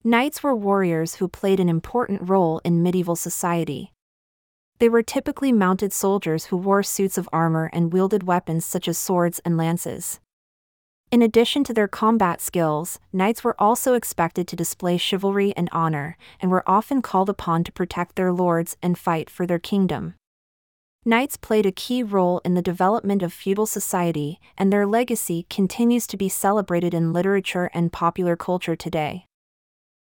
Knights were warriors who played an important role in medieval society. They were typically mounted soldiers who wore suits of armor and wielded weapons such as swords and lances. In addition to their combat skills, knights were also expected to display chivalry and honor, and were often called upon to protect their lords and fight for their kingdom. Knights played a key role in the development of feudal society, and their legacy continues to be celebrated in literature and popular culture today.